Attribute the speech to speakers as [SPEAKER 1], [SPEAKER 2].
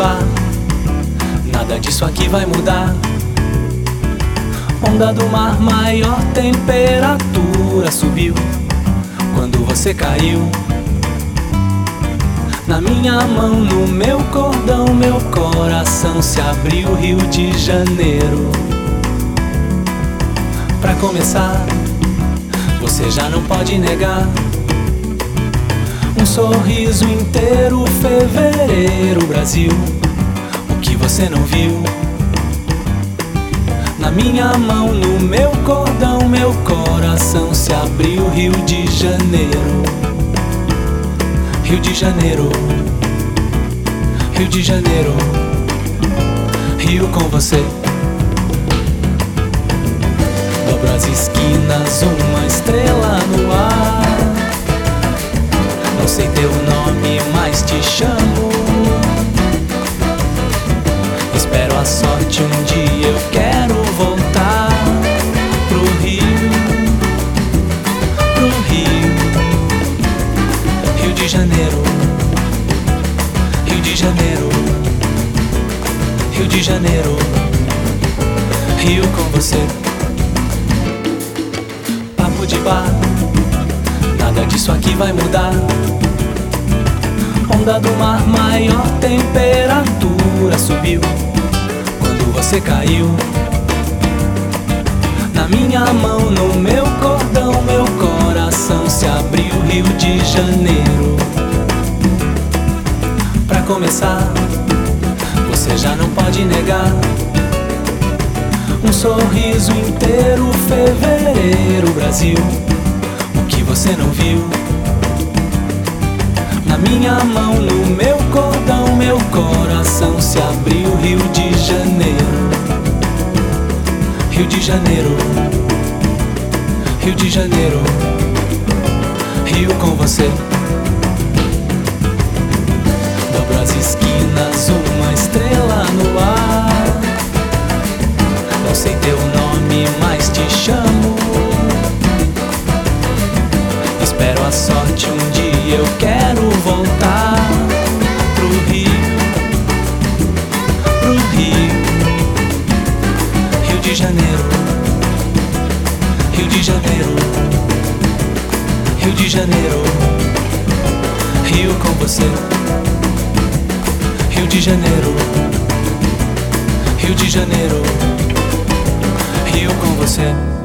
[SPEAKER 1] bar, nada disso aqui vai mudar. Onda do mar, maior temperatura subiu quando você caiu. Na minha mão, no meu cordão, meu coração se abriu. Rio de Janeiro. Pra começar, você já não pode negar um sorriso inteiro, fevereiro, Brasil. O que você não viu? Na minha mão, no meu cordão, meu coração se abriu. Rio de Janeiro. Rio de Janeiro. Rio de Janeiro. Rio com você. Dobro as esquinas, uma estrela no ar. Não sei teu nome, mas te chamo. Espero a sorte, um dia eu quero voltar pro Rio, pro Rio. Rio de Janeiro. Rio de Janeiro. Rio de Janeiro. Rio com você. Papo de bar, nada disso aqui vai mudar. Onda do mar, maior temperatura subiu quando você caiu. Na minha mão, no meu cordão, meu coração se abriu. Rio de Janeiro. Pra começar, você já não pode negar um sorriso inteiro, fevereiro, Brasil. O que você não viu? Na minha mão, no meu cordão, meu coração se abriu. Rio de Janeiro. Rio de Janeiro. Rio de Janeiro. Rio com você. Dobro as esquinas, uma estrela no ar. Não sei teu nome, mas te chamo. Espero a sorte, um dia eu quero voltar pro Rio, pro Rio. Rio de Janeiro. Rio de Janeiro. Rio de Janeiro. Rio com você. Rio de Janeiro. Rio de Janeiro. Rio com você.